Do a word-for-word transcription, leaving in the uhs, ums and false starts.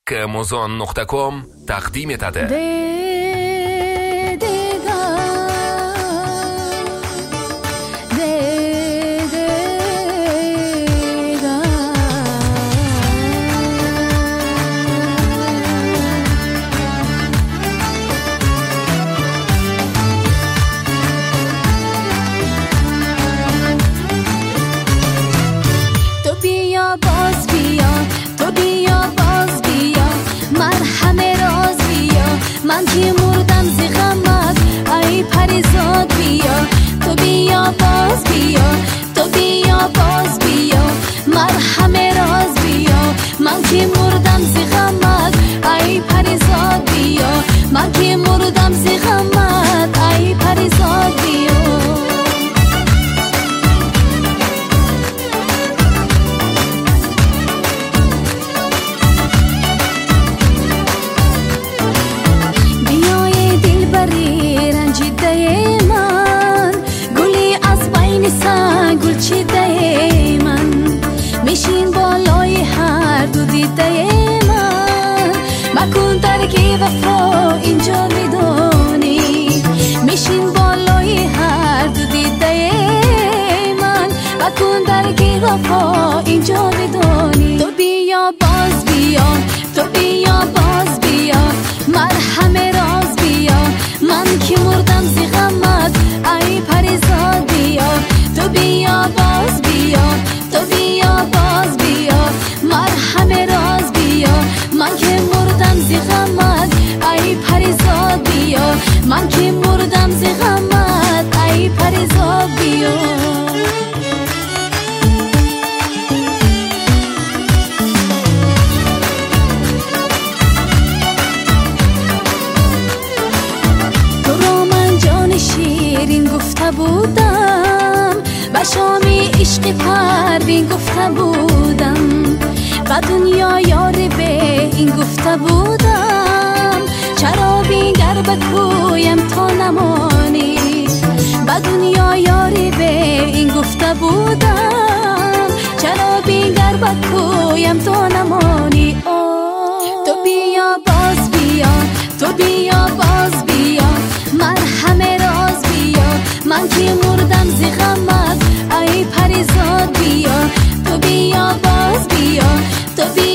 که امازون نقطه کام تقدیم تده. من که مردم زی غمت ای پریزاد بیا، تو بیا باز بیا، تو بیا باز بیا، مرهم راز بیا. من که مردم زی غمت ای پریزاد بیا، من که مردم زی غمت ای پریزاد بیا. میشین بالای هر دو دیده من، مکن ترک وفا اینجا میدونی. میشین بالای هر دو دیده من، مکن ترک وفا اینجا میدونی. تو بیا باز بیا، تو بیا باز بیا، مرهم راز بیا. من که مردم زی غمت ای پریزاد بیا، تو بیا باز بیا، تو بیا باز بیا، مرهم راز بیا. من که مردم زی غمت ای پریزاد بیا، من که مردم زی غمت ای پریزاد بیا. تو را من جان شیرین گفته بودم، به شامی عشق پروین گفته بودم، به دنیا یار به این گفته بودم. چرا بینگر به کویم تا نمانی، به دنیا یار به این گفته بودم. چرا بینگر به کویم تا نمانی. تو بیا باز بیا، تو بیا باز بیا، مرهم راز بیا. من که مردم زی غمت ای پریزاد بیا، تو بیا باز بیا، تو بیا